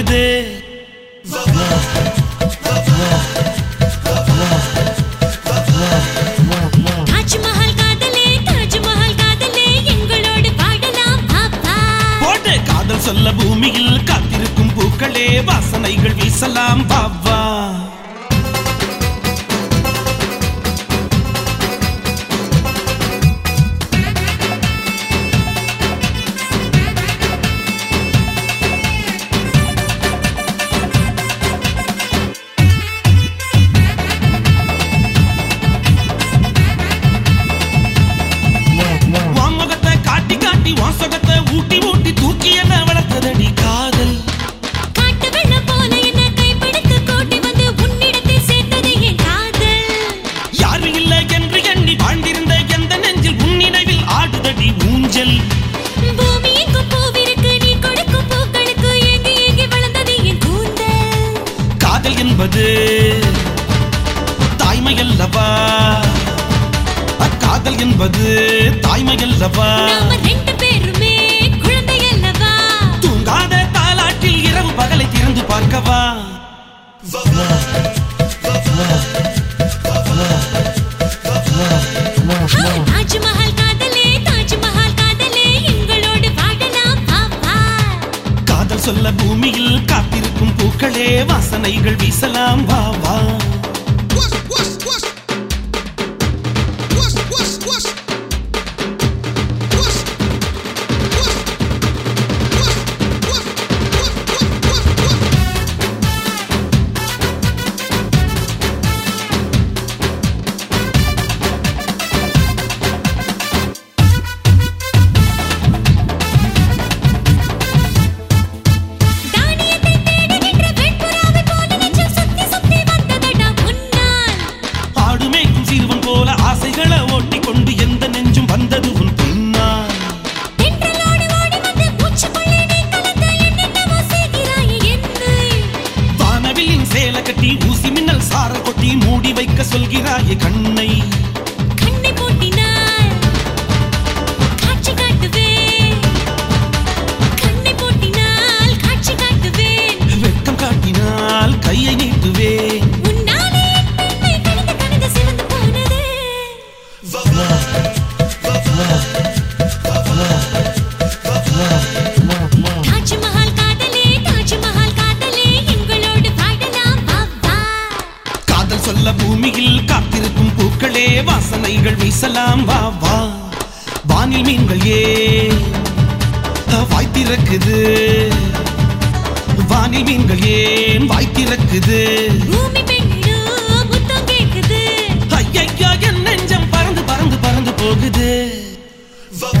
போகுது. தாஜ்மஹால் காதலே தாஜ்மஹால் காதலே எங்களோடு பாடலாம் பாப்பா. போட்டு காதல் சொல்ல பூமியில் காத்திருக்கும் பூக்களே வாசனைகள் வீசலாம் பாவா. ஊட்டி ஊட்டி தூக்கி என்ன வளர்த்ததடி காதல். காட்டு வெள்ளம் போல என்ன கைப்பிடித்து கூட்டி வந்து உன்னிடத்தில் சேர்த்தது என் காதல். யாரும் இல்லை என்று எண்ணி வாழ்ந்திருந்த எந்த நெஞ்சில் உன் நினைவில் ஆடுதடி ஊஞ்சல். பூமி எங்கும் பூவிருக்கு நீ கொடுக்கும் பூக்களுக்கு ஏங்கி ஏங்கி வளர்ந்தது என் கூந்தல். காதல் என்பது தாய்மையல்லவா, காதல் என்பது தாய்மையல்லவா. நாம ரெண்டு பேருமே குழந்தை அல்லவா. தூங்காத தாலாட்டில் இரவு பகலை திறந்து பார்க்கவா. தாஜ்மஹால் காதலே தாஜ்மஹால் காதலே எங்களோடு பாடலாம் பாப்பா. காதல் சொல்ல பூமியில் காத்திருக்கும் பூக்களே வாசனைகள் வீசலாம் வா வா. ஆசைகளை ஓட்டிக் கொண்டு எந்த நெஞ்சும் வந்தது உன் பின்னால். வானவிலின் சேல கட்டி ஊசி மின்னல் சாரல் கொட்டி மூடி வைக்க சொல்கிறாயே கண்ணை. கண்ணை போட்டினால் காட்சி காட்டுவேன். கண்ணை போட்டினால் காட்சி காட்டுவேன். வெட்கம் காட்டினால் கையை நீட்டுவேன். தாஜ்மஹால் காதலே தாஜ்மஹால் காதலே எங்களோடு பாடலாம் பாப்பா. காதல் சொல்ல பூமியில் காத்திருக்கும் பூக்களே வாசனைகள் வீசலாம் வா வா. வானில் மீன்கள் ஏன் வாய் திறக்குது, வானில் மீன்கள் ஏன் வாய் திறக்குது. பூமி பெண்ணிடும் முத்தம் கேக்குது. ஐயையோ என் நெஞ்சம் பறந்து பறந்து பறந்து போகுது.